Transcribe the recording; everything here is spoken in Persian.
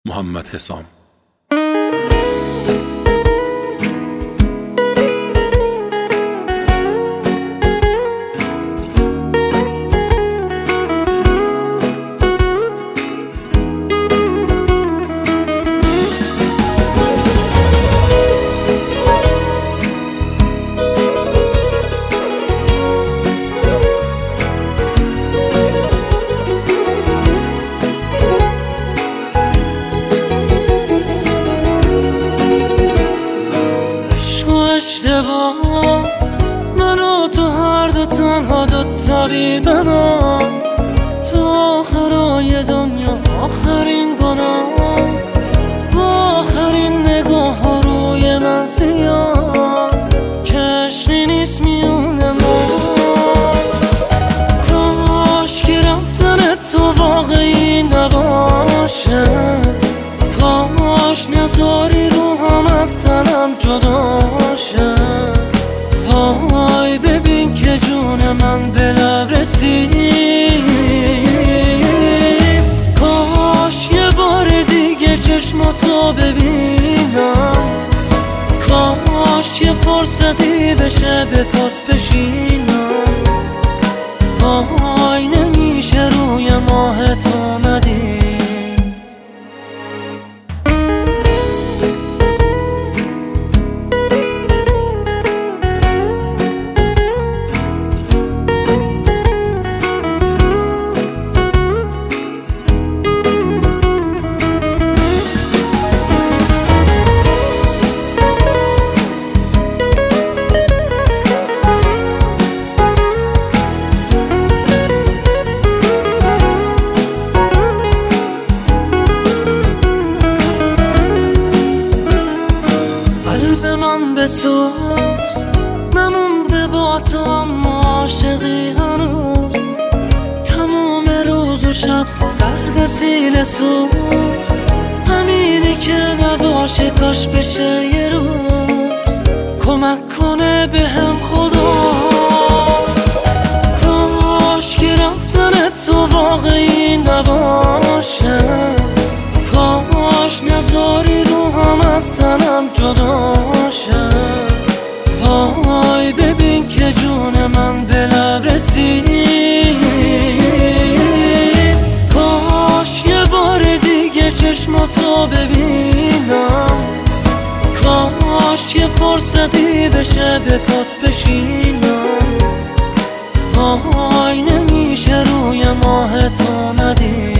محمد حسام. اشتباه من و تو هر دو تنها دوتا بی بنا، تو آخرای دنیا آخرین گناه، با آخرین نگاه ها روی من سیاه، کشی نیست میونه ما. کاش که رفتن تو واقعی نباشه، کاش نذاری روحم از تنم جدا شه. وای ببین که جون من به لب رسید، کاش یه بار دیگه چشماتو ببینم، کاش یه فرصتی بشه به پات بشینم. وای نمیشه روی ماه تو ندید. بسوز نمونده با تو اما عاشقی هنوز، تمام روز و شب درد سیل سوز، همینی که نباشه کاش بشه یه روز، کمک کنه به هم خدا. کاش که رفتن تو واقعی نباشه، کاش نذاری روحم از تنم جدا شه. وای ببین که جون من به لب رسید، کاش یه بار دیگه چشماتو ببینم، کاش یه فرصتی بشه به پات بشینم. وای نمیشه روی ماه تو ندید.